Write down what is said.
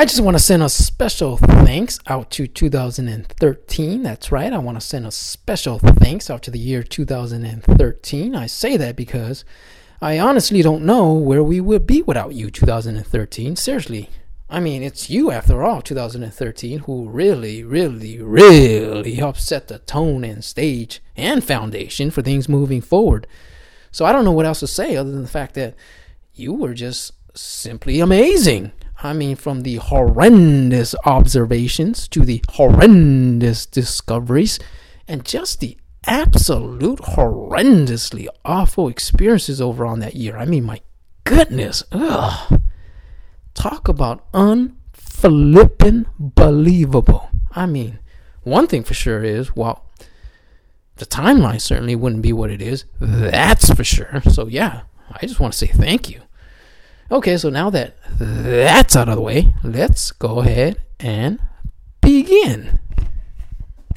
I just want to send a special thanks out to 2013. That's right. I want to send a special thanks out to the year 2013. I say that because I honestly don't know where we would be without you, 2013. Seriously. I mean, it's you, after all, 2013, who really, really, really helped set the tone and stage and foundation for things moving forward. So I don't know what else to say other than the fact that you were just simply amazing. I mean, from the horrendous observations to the horrendous discoveries and just the absolute horrendously awful experiences over on that year. I mean, my goodness. Ugh. Talk about unflippin' believable. I mean, one thing for sure is, well, the timeline certainly wouldn't be what it is. That's for sure. So, yeah, I just want to say thank you. Okay, so now that that's out of the way, let's go ahead and begin.